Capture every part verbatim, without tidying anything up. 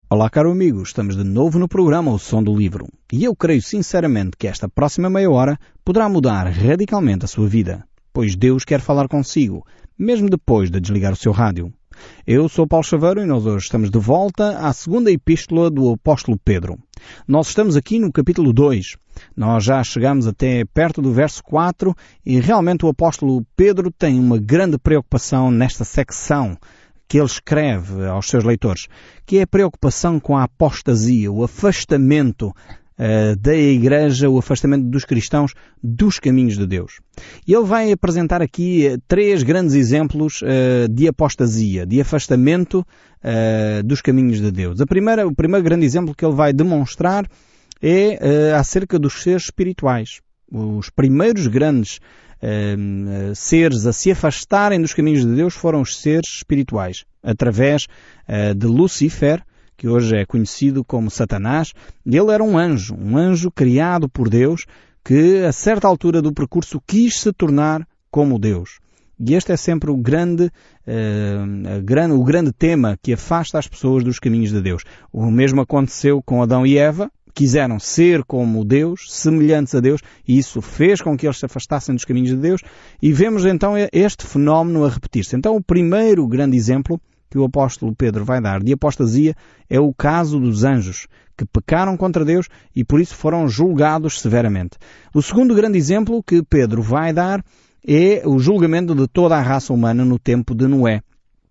Olá, caro amigo, estamos de novo no programa O Som do Livro e eu creio sinceramente que esta próxima meia hora poderá mudar radicalmente a sua vida, pois Deus quer falar consigo, mesmo depois de desligar o seu rádio. Eu sou Paulo Chaveiro e nós hoje estamos de volta à segunda epístola do apóstolo Pedro. Nós estamos aqui no capítulo dois. Nós já chegamos até perto do verso quatro e realmente o apóstolo Pedro tem uma grande preocupação nesta secção que ele escreve aos seus leitores, que é a preocupação com a apostasia, o afastamento uh, da igreja, o afastamento dos cristãos dos caminhos de Deus. E ele vai apresentar aqui uh, três grandes exemplos uh, de apostasia, de afastamento uh, dos caminhos de Deus. A primeira, o primeiro grande exemplo que ele vai demonstrar é uh, acerca dos seres espirituais. Os primeiros grandes Uh, seres a se afastarem dos caminhos de Deus foram os seres espirituais, através uh, de Lucifer, que hoje é conhecido como Satanás. Ele era um anjo, um anjo criado por Deus, que a certa altura do percurso quis se tornar como Deus. E este é sempre o grande, uh, grande, o grande tema que afasta as pessoas dos caminhos de Deus. O mesmo aconteceu com Adão e Eva. Quiseram ser como Deus, semelhantes a Deus, e isso fez com que eles se afastassem dos caminhos de Deus, e vemos então este fenómeno a repetir-se. Então o primeiro grande exemplo que o apóstolo Pedro vai dar de apostasia é o caso dos anjos, que pecaram contra Deus e por isso foram julgados severamente. O segundo grande exemplo que Pedro vai dar é o julgamento de toda a raça humana no tempo de Noé.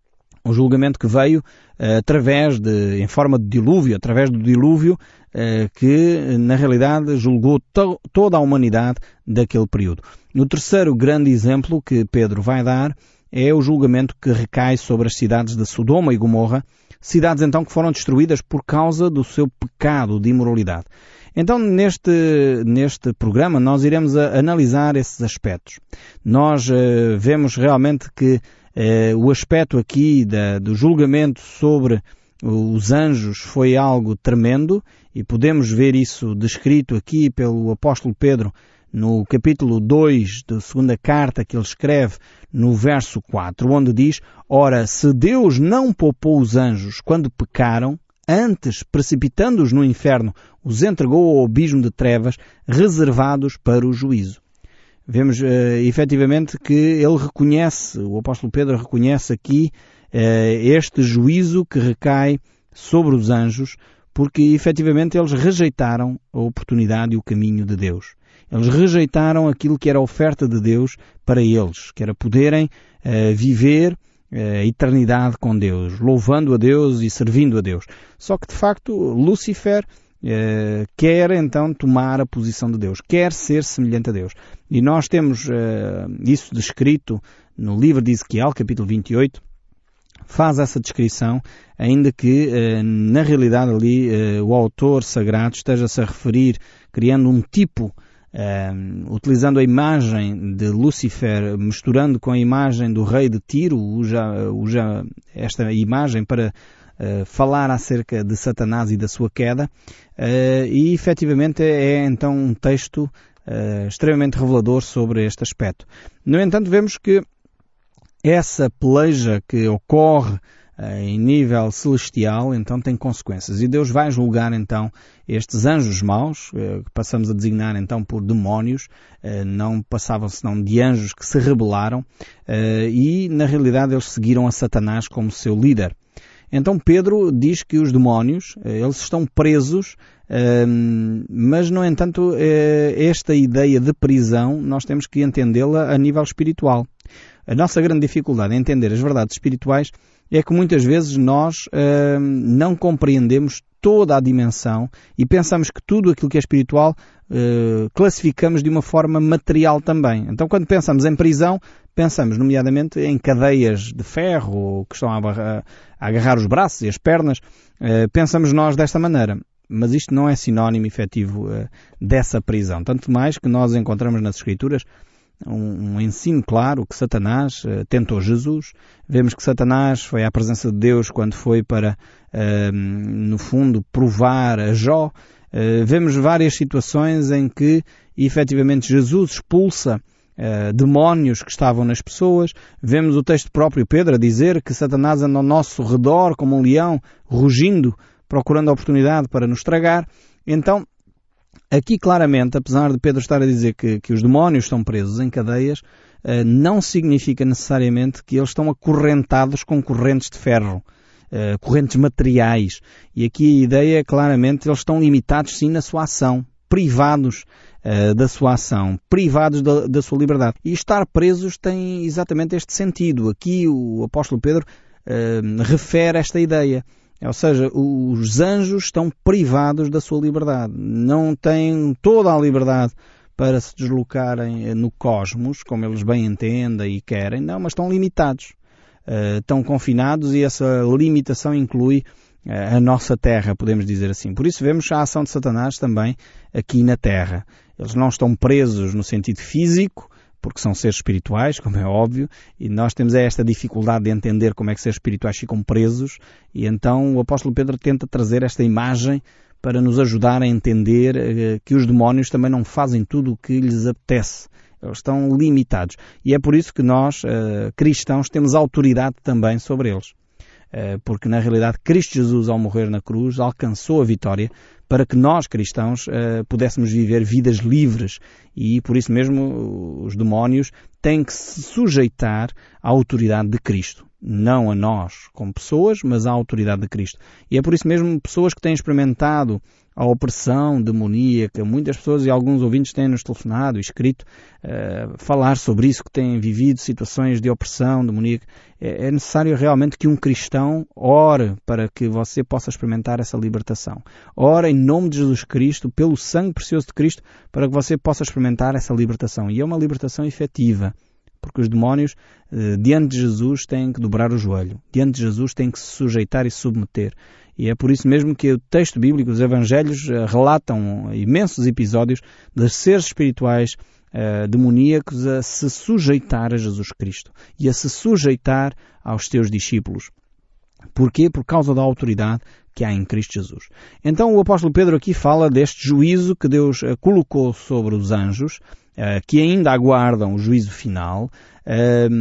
O julgamento que veio uh, através de, em forma de dilúvio, através do dilúvio, uh, que na realidade julgou to- toda a humanidade daquele período. O terceiro grande exemplo que Pedro vai dar é o julgamento que recai sobre as cidades de Sodoma e Gomorra, cidades então que foram destruídas por causa do seu pecado de imoralidade. Então neste, neste programa nós iremos a, analisar esses aspectos. Nós uh, vemos realmente que Uh, o aspecto aqui da, do julgamento sobre os anjos foi algo tremendo e podemos ver isso descrito aqui pelo apóstolo Pedro no capítulo dois da segunda carta que ele escreve no verso quatro, onde diz: Ora, se Deus não poupou os anjos quando pecaram, antes, precipitando-os no inferno, os entregou ao abismo de trevas, reservados para o juízo. Vemos uh, efetivamente que ele reconhece, o apóstolo Pedro reconhece aqui uh, este juízo que recai sobre os anjos, porque efetivamente eles rejeitaram a oportunidade e o caminho de Deus. Eles rejeitaram aquilo que era a oferta de Deus para eles, que era poderem uh, viver a eternidade com Deus, louvando a Deus e servindo a Deus. Só que de facto Lucifer Uh, quer então tomar a posição de Deus, quer ser semelhante a Deus. E nós temos uh, isso descrito no livro de Ezequiel, capítulo vinte e oito, faz essa descrição, ainda que uh, na realidade ali uh, o autor sagrado esteja-se a referir, criando um tipo, uh, utilizando a imagem de Lucifer, misturando com a imagem do rei de Tiro, usa, usa esta imagem para Uh, falar acerca de Satanás e da sua queda, uh, e efetivamente é então um texto uh, extremamente revelador sobre este aspecto. No entanto, vemos que essa peleja que ocorre uh, em nível celestial então tem consequências, e Deus vai julgar então estes anjos maus, uh, que passamos a designar então por demónios, uh, não passavam senão de anjos que se rebelaram, uh, e na realidade eles seguiram a Satanás como seu líder. Então Pedro diz que os demónios, eles estão presos, mas no entanto esta ideia de prisão nós temos que entendê-la a nível espiritual. A nossa grande dificuldade em entender as verdades espirituais é que muitas vezes nós não compreendemos toda a dimensão e pensamos que tudo aquilo que é espiritual uh, classificamos de uma forma material também. Então quando pensamos em prisão, pensamos nomeadamente em cadeias de ferro que estão a, barra, a agarrar os braços e as pernas. Uh, pensamos nós desta maneira. Mas isto não é sinónimo efetivo uh, dessa prisão. Tanto mais que nós encontramos nas Escrituras um, um ensino claro que Satanás uh, tentou Jesus. Vemos que Satanás foi à presença de Deus quando foi para, uh, no fundo, provar a Jó. Uh, vemos várias situações em que, efetivamente, Jesus expulsa uh, demónios que estavam nas pessoas. Vemos o texto próprio Pedro a dizer que Satanás anda ao nosso redor como um leão, rugindo procurando a oportunidade para nos estragar. Então, aqui claramente, apesar de Pedro estar a dizer que, que os demónios estão presos em cadeias, uh, não significa necessariamente que eles estão acorrentados com correntes de ferro, uh, correntes materiais. E aqui a ideia é claramente eles estão limitados sim na sua ação, privados uh, da sua ação, privados da, da sua liberdade. E estar presos tem exatamente este sentido. Aqui o apóstolo Pedro uh, refere esta ideia. Ou seja, os anjos estão privados da sua liberdade. Não têm toda a liberdade para se deslocarem no cosmos, como eles bem entendem e querem. Não, mas estão limitados. Uh, estão confinados e essa limitação inclui uh, a nossa terra, podemos dizer assim. Por isso vemos a ação de Satanás também aqui na terra. Eles não estão presos no sentido físico, porque são seres espirituais, como é óbvio, e nós temos esta dificuldade de entender como é que seres espirituais ficam presos, e então o apóstolo Pedro tenta trazer esta imagem para nos ajudar a entender uh, que os demónios também não fazem tudo o que lhes apetece. Eles estão limitados. E é por isso que nós, uh, cristãos, temos autoridade também sobre eles. Uh, porque na realidade Cristo Jesus, ao morrer na cruz, alcançou a vitória para que nós, cristãos, uh, pudéssemos viver vidas livres. E por isso mesmo os demónios têm que se sujeitar à autoridade de Cristo. Não a nós como pessoas, mas à autoridade de Cristo. E é por isso mesmo pessoas que têm experimentado a opressão demoníaca, muitas pessoas e alguns ouvintes têm nos telefonado e escrito uh, falar sobre isso, que têm vivido situações de opressão demoníaca. É, é necessário realmente que um cristão ore para que você possa experimentar essa libertação. Ore em nome de Jesus Cristo, pelo sangue precioso de Cristo, para que você possa experimentar essa libertação. E é uma libertação efetiva. Porque os demónios, eh, diante de Jesus, têm que dobrar o joelho. Diante de Jesus, têm que se sujeitar e se submeter. E é por isso mesmo que o texto bíblico, os evangelhos, eh, relatam imensos episódios de seres espirituais eh, demoníacos a se sujeitar a Jesus Cristo e a se sujeitar aos seus discípulos. Porquê? Por causa da autoridade que há em Cristo Jesus. Então o apóstolo Pedro aqui fala deste juízo que Deus uh, colocou sobre os anjos, uh, que ainda aguardam o juízo final, uh,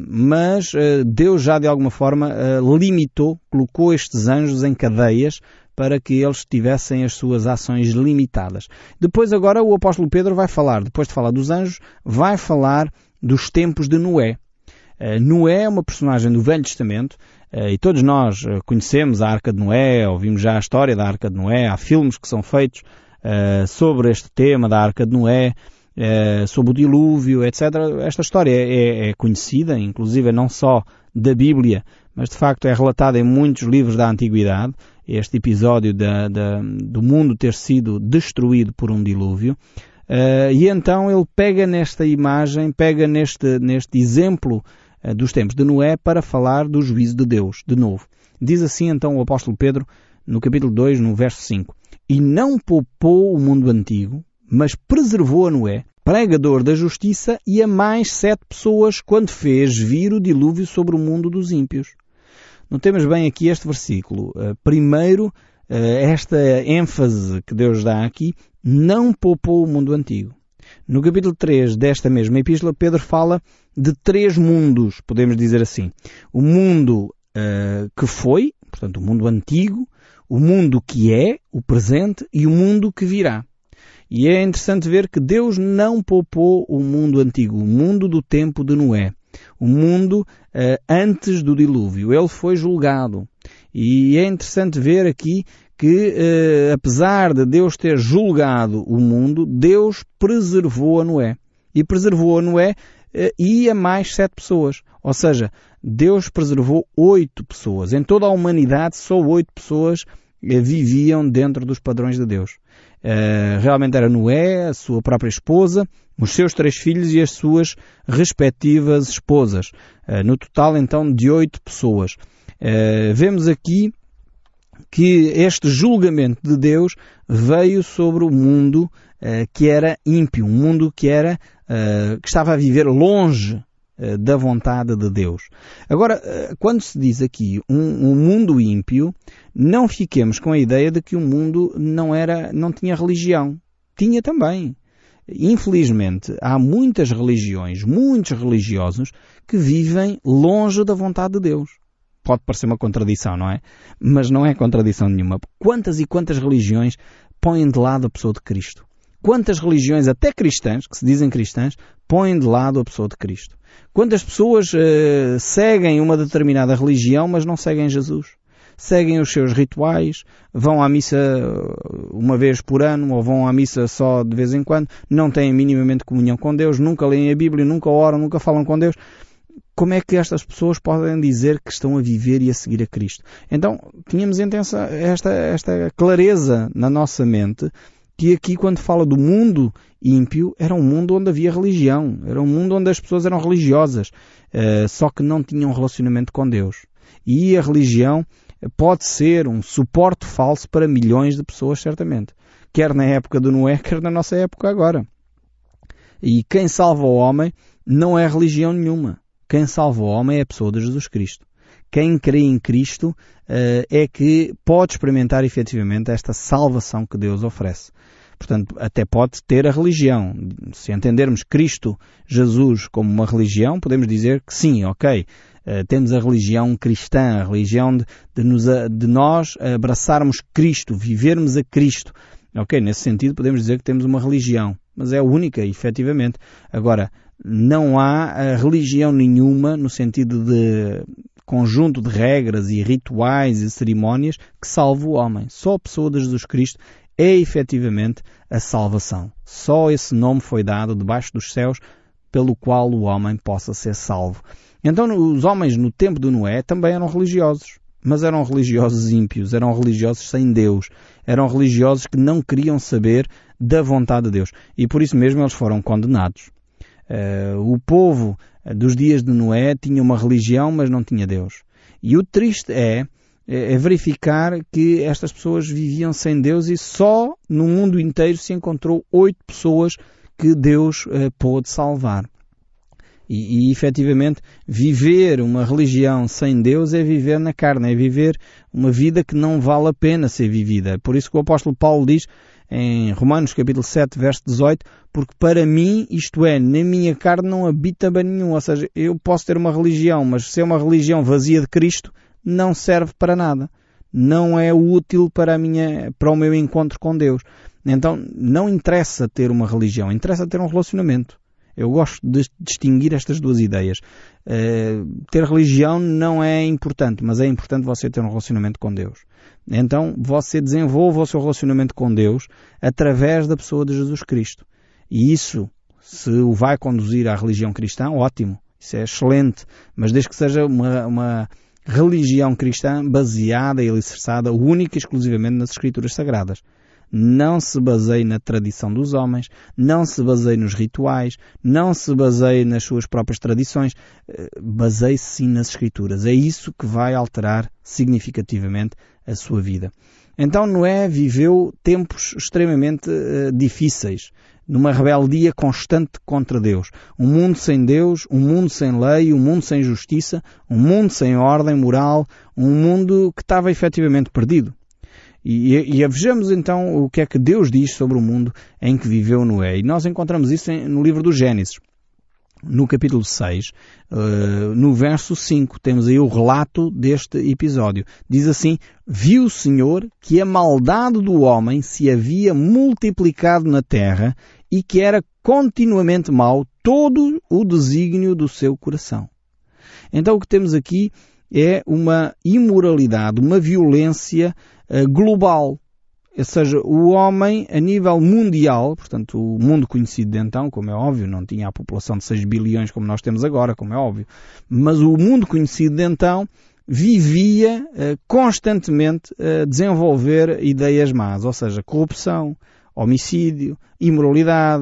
mas uh, Deus já de alguma forma uh, limitou, colocou estes anjos em cadeias para que eles tivessem as suas ações limitadas. Depois agora o apóstolo Pedro vai falar, depois de falar dos anjos, vai falar dos tempos de Noé. Uh, Noé é uma personagem do Velho Testamento, uh, e todos nós uh, conhecemos a Arca de Noé, ouvimos já a história da Arca de Noé, há filmes que são feitos uh, sobre este tema da Arca de Noé, uh, sobre o dilúvio, etcétera. Esta história é, é conhecida, inclusive não só da Bíblia, mas de facto é relatada em muitos livros da Antiguidade, este episódio da, da, do mundo ter sido destruído por um dilúvio. Uh, e então ele pega nesta imagem, pega neste, neste exemplo uh, dos tempos de Noé para falar do juízo de Deus, de novo. Diz assim então o apóstolo Pedro, no capítulo dois, no verso cinco. E não poupou o mundo antigo, mas preservou a Noé, pregador da justiça, e a mais sete pessoas, quando fez vir o dilúvio sobre o mundo dos ímpios. Notemos bem aqui este versículo. Uh, primeiro, uh, esta ênfase que Deus dá aqui, não poupou o mundo antigo. No capítulo três desta mesma epístola, Pedro fala de três mundos, podemos dizer assim. O mundo uh, que foi, portanto o mundo antigo, o mundo que é, o presente, e o mundo que virá. E é interessante ver que Deus não poupou o mundo antigo, o mundo do tempo de Noé. O mundo uh, antes do dilúvio. Ele foi julgado. E é interessante ver aqui que, uh, apesar de Deus ter julgado o mundo, Deus preservou a Noé. E preservou a Noé uh, e a mais sete pessoas. Ou seja, Deus preservou oito pessoas. Em toda a humanidade, só oito pessoas uh, viviam dentro dos padrões de Deus. Uh, realmente era Noé, a sua própria esposa, os seus três filhos e as suas respectivas esposas. Uh, no total, então, de oito pessoas. Uh, vemos aqui que este julgamento de Deus veio sobre o mundo uh, que era ímpio, um mundo que, era, uh, que estava a viver longe uh, da vontade de Deus. Agora, uh, quando se diz aqui um, um mundo ímpio, não fiquemos com a ideia de que o mundo não era, não tinha religião. Tinha também. Infelizmente, há muitas religiões, muitos religiosos, que vivem longe da vontade de Deus. pode parecer uma contradição, não é? Mas não é contradição nenhuma. Quantas e quantas religiões põem de lado a pessoa de Cristo? Quantas religiões, até cristãs, que se dizem cristãs, põem de lado a pessoa de Cristo? Quantas pessoas uh, seguem uma determinada religião, mas não seguem Jesus? Seguem os seus rituais, vão à missa uma vez por ano, ou vão à missa só de vez em quando, não têm minimamente comunhão com Deus, nunca leem a Bíblia, nunca oram, nunca falam com Deus. Como é que estas pessoas podem dizer que estão a viver e a seguir a Cristo? Então, tínhamos intensa esta, esta clareza na nossa mente, que aqui, quando fala do mundo ímpio, era um mundo onde havia religião, era um mundo onde as pessoas eram religiosas, uh, só que não tinham relacionamento com Deus. E a religião pode ser um suporte falso para milhões de pessoas, certamente. Quer na época do Noé, quer na nossa época agora. E quem salva o homem não é religião nenhuma. Quem salva o homem é a pessoa de Jesus Cristo. Quem crê em Cristo uh, é que pode experimentar efetivamente esta salvação que Deus oferece. Portanto, até pode ter a religião. Se entendermos Cristo, Jesus, como uma religião, podemos dizer que sim, ok, uh, temos a religião cristã, a religião de, de, nos, de nós abraçarmos Cristo, vivermos a Cristo. Ok, nesse sentido podemos dizer que temos uma religião, mas é a única, efetivamente. Agora, não há religião nenhuma no sentido de conjunto de regras e rituais e cerimónias que salve o homem. Só a pessoa de Jesus Cristo é efetivamente a salvação. Só esse nome foi dado debaixo dos céus pelo qual o homem possa ser salvo. Então os homens no tempo de Noé também eram religiosos, mas eram religiosos ímpios, eram religiosos sem Deus, eram religiosos que não queriam saber da vontade de Deus. E por isso mesmo eles foram condenados. Uh, o povo dos dias de Noé tinha uma religião, mas não tinha Deus. E o triste é, é verificar que estas pessoas viviam sem Deus e só no mundo inteiro se encontrou oito pessoas que Deus uh, pôde salvar. E, e efetivamente viver uma religião sem Deus é viver na carne, é viver uma vida que não vale a pena ser vivida. Por isso que o apóstolo Paulo diz em Romanos capítulo sete, verso dezoito, porque para mim, isto é, na minha carne não habita bem nenhum. Ou seja, eu posso ter uma religião, mas se é uma religião vazia de Cristo, não serve para nada. Não é útil para, a minha, para o meu encontro com Deus. Então, não interessa ter uma religião, interessa ter um relacionamento. Eu gosto de distinguir estas duas ideias. Uh, ter religião não é importante, mas é importante você ter um relacionamento com Deus. Então, você desenvolva o seu relacionamento com Deus através da pessoa de Jesus Cristo. E isso, se o vai conduzir à religião cristã, ótimo. Isso é excelente. Mas desde que seja uma, uma religião cristã baseada e alicerçada única e exclusivamente nas Escrituras Sagradas. Não se baseie na tradição dos homens, não se baseie nos rituais, não se baseie nas suas próprias tradições, baseie-se sim nas Escrituras. É isso que vai alterar significativamente a sua vida. Então Noé viveu tempos extremamente uh, difíceis, numa rebeldia constante contra Deus. Um mundo sem Deus, um mundo sem lei, um mundo sem justiça, um mundo sem ordem moral, um mundo que estava efetivamente perdido. E, e, e vejamos então o que é que Deus diz sobre o mundo em que viveu Noé. E nós encontramos isso em, no livro do Gênesis. No capítulo seis, uh, no verso cinco, temos aí o relato deste episódio. Diz assim: viu o Senhor que a maldade do homem se havia multiplicado na terra e que era continuamente mau todo o desígnio do seu coração. Então o que temos aqui é uma imoralidade, uma violência uh, global. Ou seja, o homem a nível mundial, portanto o mundo conhecido de então, como é óbvio, não tinha a população de seis bilhões como nós temos agora, como é óbvio, mas o mundo conhecido de então vivia uh, constantemente a uh, desenvolver ideias más, ou seja, corrupção, homicídio, imoralidade,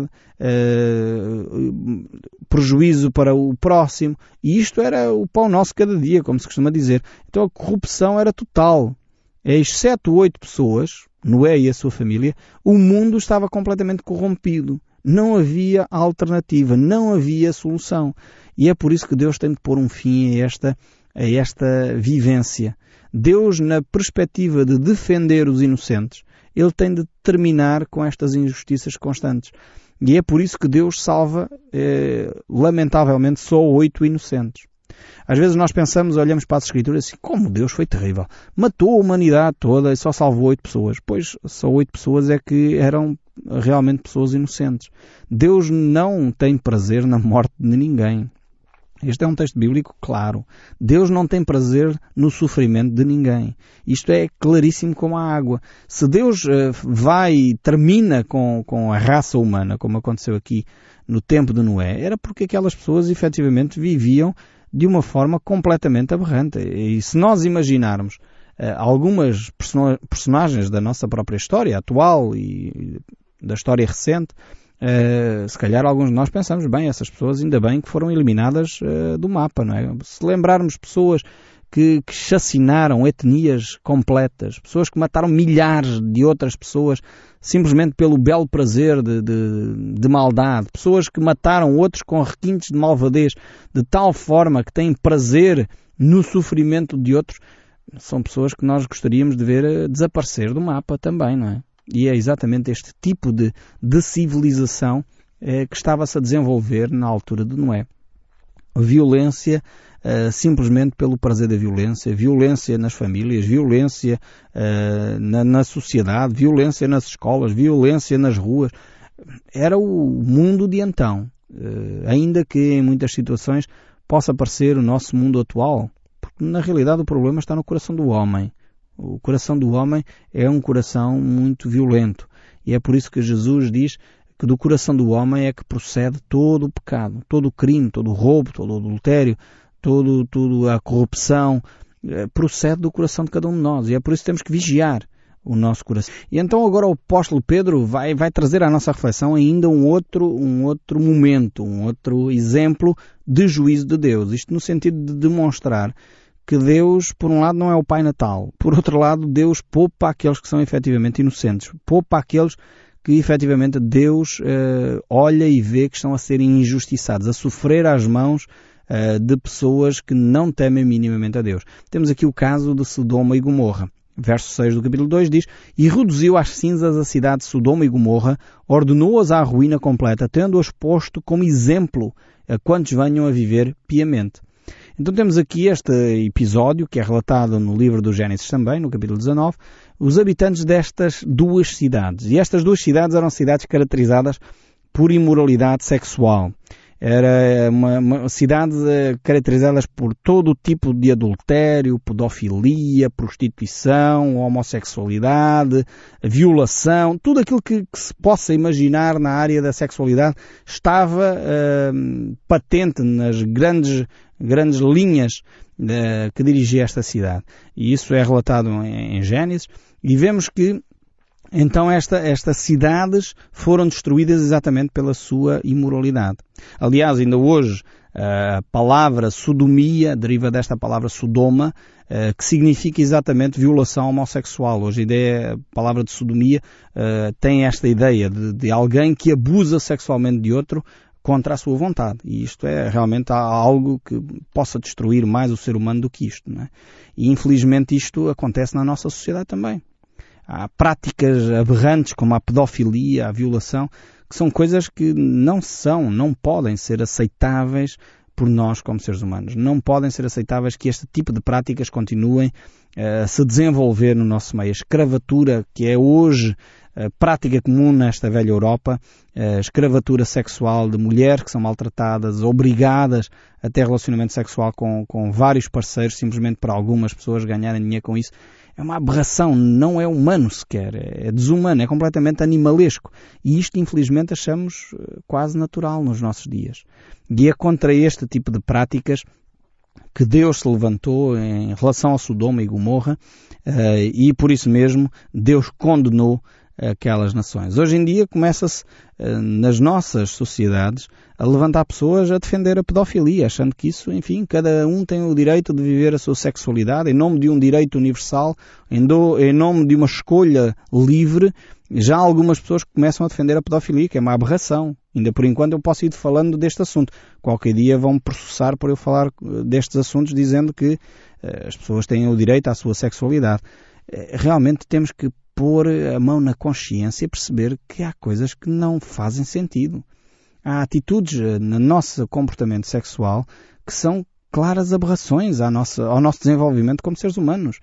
uh, prejuízo para o próximo, e isto era o pão nosso cada dia, como se costuma dizer. Então a corrupção era total. Exceto oito pessoas, Noé e a sua família, o mundo estava completamente corrompido. Não havia alternativa, não havia solução. E é por isso que Deus tem de pôr um fim a esta, a esta vivência. Deus, na perspectiva de defender os inocentes, Ele tem de terminar com estas injustiças constantes. E é por isso que Deus salva, eh, lamentavelmente, só oito inocentes. Às vezes nós pensamos, olhamos para as Escrituras assim, como Deus foi terrível. Matou a humanidade toda e só salvou oito pessoas. Pois, só oito pessoas é que eram realmente pessoas inocentes. Deus não tem prazer na morte de ninguém. Este é um texto bíblico claro. Deus não tem prazer no sofrimento de ninguém. Isto é claríssimo como a água. Se Deus uh, vai e termina com, com a raça humana, como aconteceu aqui no tempo de Noé, era porque aquelas pessoas efetivamente viviam de uma forma completamente aberrante. E se nós imaginarmos uh, algumas person- personagens da nossa própria história atual e da história recente, Uh, se calhar alguns de nós pensamos, bem, essas pessoas ainda bem que foram eliminadas uh, do mapa, não é? Se lembrarmos pessoas que, que chacinaram etnias completas, pessoas que mataram milhares de outras pessoas simplesmente pelo belo prazer de, de, de maldade, pessoas que mataram outros com requintes de malvadez, de tal forma que têm prazer no sofrimento de outros, são pessoas que nós gostaríamos de ver desaparecer do mapa também, não é? E é exatamente este tipo de, de civilização eh, que estava-se a desenvolver na altura de Noé. Violência eh, simplesmente pelo prazer da violência, violência nas famílias, violência eh, na, na sociedade, violência nas escolas, violência nas ruas. Era o mundo de então. Eh, ainda que em muitas situações possa parecer o nosso mundo atual, porque na realidade o problema está no coração do homem. O coração do homem é um coração muito violento. E é por isso que Jesus diz que do coração do homem é que procede todo o pecado, todo o crime, todo o roubo, todo o adultério, todo, toda a corrupção, procede do coração de cada um de nós. E é por isso que temos que vigiar o nosso coração. E então agora o apóstolo Pedro vai, vai trazer à nossa reflexão ainda um outro, um outro momento, um outro exemplo de juízo de Deus. Isto no sentido de demonstrar que Deus, por um lado, não é o Pai Natal. Por outro lado, Deus poupa aqueles que são efetivamente inocentes. Poupa aqueles que efetivamente Deus uh, olha e vê que estão a serem injustiçados, a sofrer às mãos uh, de pessoas que não temem minimamente a Deus. Temos aqui o caso de Sodoma e Gomorra. Verso seis do capítulo dois diz: E reduziu às cinzas a cidade de Sodoma e Gomorra, ordenou-as à ruína completa, tendo-as posto como exemplo a quantos venham a viver piamente. Então temos aqui este episódio, que é relatado no livro do Gênesis também, no capítulo dezanove, os habitantes destas duas cidades. E estas duas cidades eram cidades caracterizadas por imoralidade sexual. Era uma, uma cidade caracterizada por todo o tipo de adultério, pedofilia, prostituição, homossexualidade, violação, tudo aquilo que, que se possa imaginar na área da sexualidade estava uh, patente nas grandes, grandes linhas uh, que dirigia esta cidade. E isso é relatado em, em Gênesis, e vemos que então esta, estas cidades foram destruídas exatamente pela sua imoralidade. Aliás, ainda hoje a palavra sodomia deriva desta palavra Sodoma, que significa exatamente violação homossexual. Hoje a ideia, a palavra de sodomia tem esta ideia de, de alguém que abusa sexualmente de outro contra a sua vontade. E isto é realmente algo que possa destruir mais o ser humano do que isto, não é? E infelizmente isto acontece na nossa sociedade também. Há práticas aberrantes como a pedofilia, a violação, que são coisas que não são, não podem ser aceitáveis por nós como seres humanos. Não podem ser aceitáveis que este tipo de práticas continuem uh, a se desenvolver no nosso meio. A escravatura, que é hoje a prática comum nesta velha Europa, a escravatura sexual de mulheres que são maltratadas, obrigadas a ter relacionamento sexual com, com vários parceiros, simplesmente para algumas pessoas ganharem dinheiro com isso. É uma aberração, não é humano sequer, é desumano, é completamente animalesco. E isto, infelizmente, achamos quase natural nos nossos dias. E é contra este tipo de práticas que Deus se levantou em relação a Sodoma e Gomorra, e por isso mesmo Deus condenou aquelas nações. Hoje em dia começa-se nas nossas sociedades a levantar pessoas a defender a pedofilia, achando que isso, enfim, cada um tem o direito de viver a sua sexualidade em nome de um direito universal, em, do, em nome de uma escolha livre. Já há algumas pessoas que começam a defender a pedofilia, que é uma aberração. Ainda por enquanto eu posso ir falando deste assunto. Qualquer dia vão-me processar por eu falar destes assuntos, dizendo que uh, as pessoas têm o direito à sua sexualidade. Uh, realmente temos que pôr a mão na consciência e perceber que há coisas que não fazem sentido. Há atitudes no nosso comportamento sexual que são claras aberrações à nossa, ao nosso desenvolvimento como seres humanos.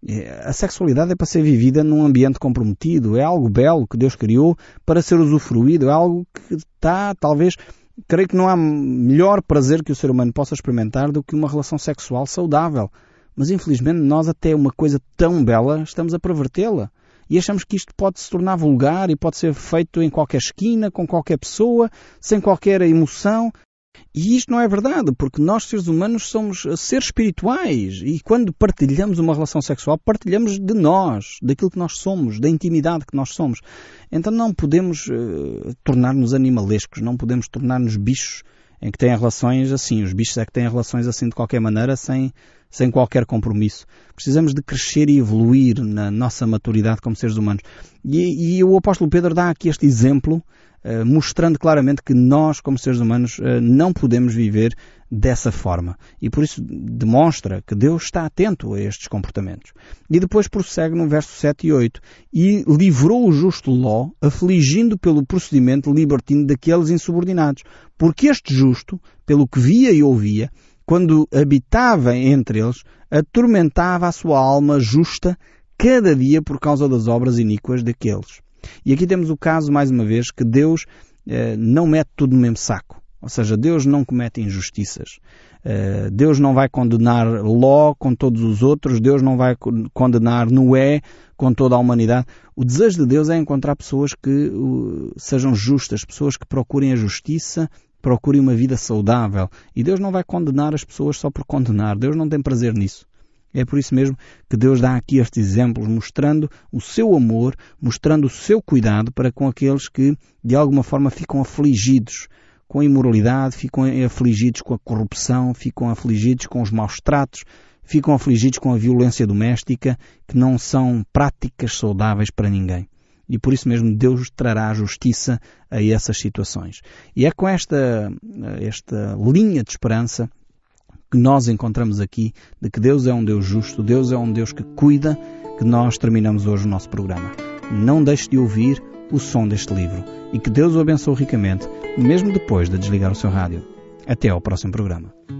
A sexualidade é para ser vivida num ambiente comprometido, é algo belo que Deus criou para ser usufruído, é algo que está, talvez, creio que não há melhor prazer que o ser humano possa experimentar do que uma relação sexual saudável. Mas infelizmente nós até uma coisa tão bela estamos a pervertê-la. E achamos que isto pode se tornar vulgar e pode ser feito em qualquer esquina, com qualquer pessoa, sem qualquer emoção. E isto não é verdade, porque nós, seres humanos, somos seres espirituais. E quando partilhamos uma relação sexual, partilhamos de nós, daquilo que nós somos, da intimidade que nós somos. Então não podemos uh, tornar-nos animalescos, não podemos tornar-nos bichos em que têm relações assim. Os bichos é que têm relações assim de qualquer maneira, sem, sem qualquer compromisso. Precisamos de crescer e evoluir na nossa maturidade como seres humanos. E, e o apóstolo Pedro dá aqui este exemplo, Uh, mostrando claramente que nós, como seres humanos, uh, não podemos viver dessa forma. E por isso demonstra que Deus está atento a estes comportamentos. E depois prossegue no verso sete e oito. E livrou o justo Ló, afligindo pelo procedimento libertino daqueles insubordinados. Porque este justo, pelo que via e ouvia, quando habitava entre eles, atormentava a sua alma justa cada dia por causa das obras iníquas daqueles. E aqui temos o caso, mais uma vez, que Deus eh, não mete tudo no mesmo saco. Ou seja, Deus não comete injustiças. Uh, Deus não vai condenar Ló com todos os outros. Deus não vai condenar Noé com toda a humanidade. O desejo de Deus é encontrar pessoas que uh, sejam justas, pessoas que procurem a justiça, procurem uma vida saudável. E Deus não vai condenar as pessoas só por condenar. Deus não tem prazer nisso. É por isso mesmo que Deus dá aqui estes exemplos, mostrando o seu amor, mostrando o seu cuidado para com aqueles que, de alguma forma, ficam afligidos com a imoralidade, ficam afligidos com a corrupção, ficam afligidos com os maus tratos, ficam afligidos com a violência doméstica, que não são práticas saudáveis para ninguém. E por isso mesmo Deus trará justiça a essas situações. E é com esta, esta linha de esperança que nós encontramos aqui, de que Deus é um Deus justo, Deus é um Deus que cuida, que nós terminamos hoje o nosso programa. Não deixe de ouvir o som deste livro e que Deus o abençoe ricamente, mesmo depois de desligar o seu rádio. Até ao próximo programa.